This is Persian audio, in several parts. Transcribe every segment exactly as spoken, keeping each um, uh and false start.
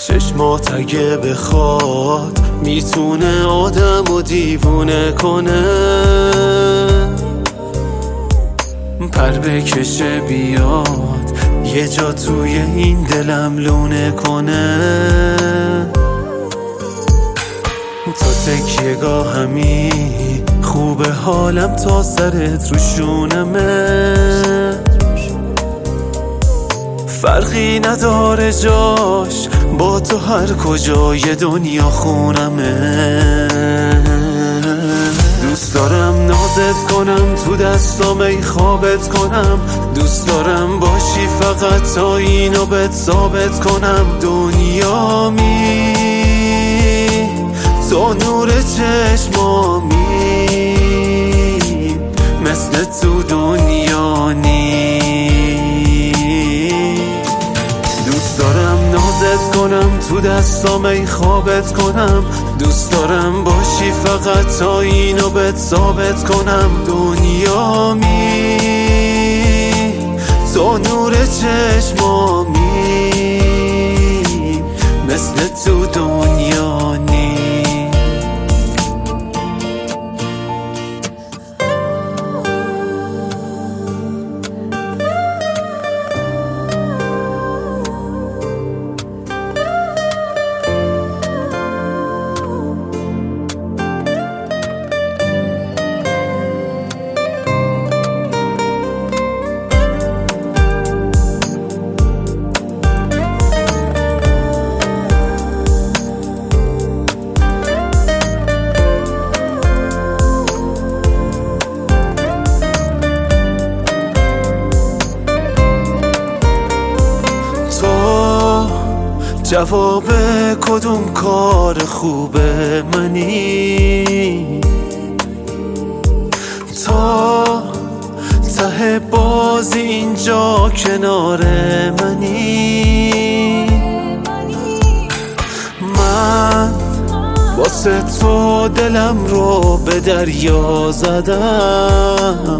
چشمات اگه بخواد میتونه آدم و دیوونه کنه، پر بکشه بیاد یه جا توی این دلم لونه کنه. تو تکیه گاهمی خوبه حالم تا سرت رو شونمه، فرقی نداره جاش با تو هر کجای دنیا خونمه. دوست دارم نازت کنم تو دستام ای خوابت کنم، دوست دارم باشی فقط تا اینو بهت ثابت کنم. دنیامی تو نور چشمامی، مثل تو دنیا نی. دوست دارم نازت کنم تو دستام ای خوابت کنم، دوست دارم باشی فقط تا اینو بهت ثابت کنم. دنیامی تو نور چشمامی، مثل تو دنیا نی. جواب کدوم کار خوبه منی، تا ته بازی اینجا کنار منی. من واسه تو دلم رو به دریا زدم،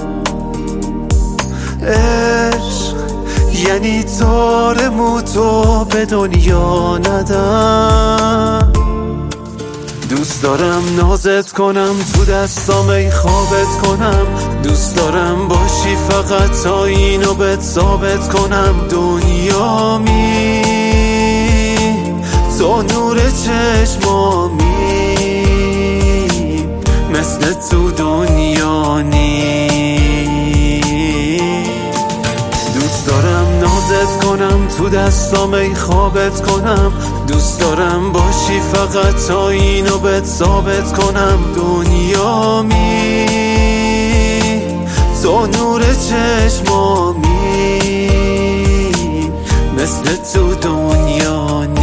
عشق یعنی تار موتو به دنیا ندم. دوست دارم نازت کنم تو دستام ای خوابت کنم، دوست دارم باشی فقط تا اینو بهت ثابت کنم. دنیامی تو نور چشمامی، مثل تو دنیا نی. دوست دارم نازت کنم تو دستام ای خوابت کنم، دوست دارم باشی فقط تا اینو بهت ثابت کنم. دنیامی تو نور چشمامی، مثل تو دنیا نی.